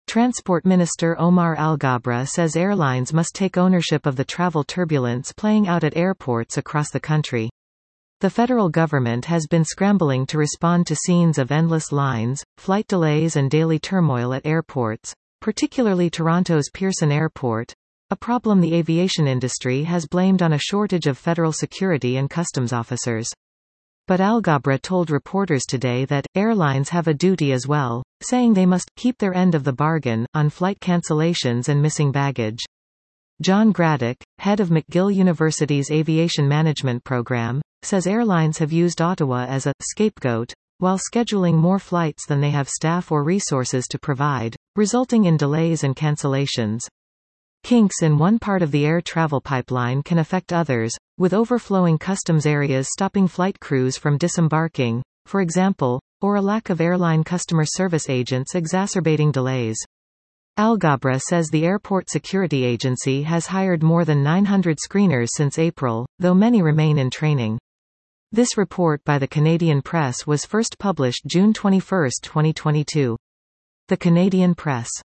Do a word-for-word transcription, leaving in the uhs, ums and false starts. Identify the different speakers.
Speaker 1: Transport Minister Omar Al-Ghabra says airlines must take ownership of the travel turbulence playing out at airports across the country. The federal government has been scrambling to respond to scenes of endless lines, flight delays and daily turmoil at airports, particularly Toronto's Pearson Airport, a problem the aviation industry has blamed on a shortage of federal security and customs officers. But Al-Ghabra told reporters today that, airlines have a duty as well, saying they must keep their end of the bargain, on flight cancellations and missing baggage. John Graddick, head of McGill University's Aviation Management Program, says airlines have used Ottawa as a scapegoat, while scheduling more flights than they have staff or resources to provide, resulting in delays and cancellations. Kinks in one part of the air travel pipeline can affect others, with overflowing customs areas stopping flight crews from disembarking, for example, or a lack of airline customer service agents exacerbating delays. Al-Ghabra says the Airport Security Agency has hired more than nine hundred screeners since April, though many remain in training. This report by the Canadian Press was first published June twenty-first, twenty twenty-two. The Canadian Press.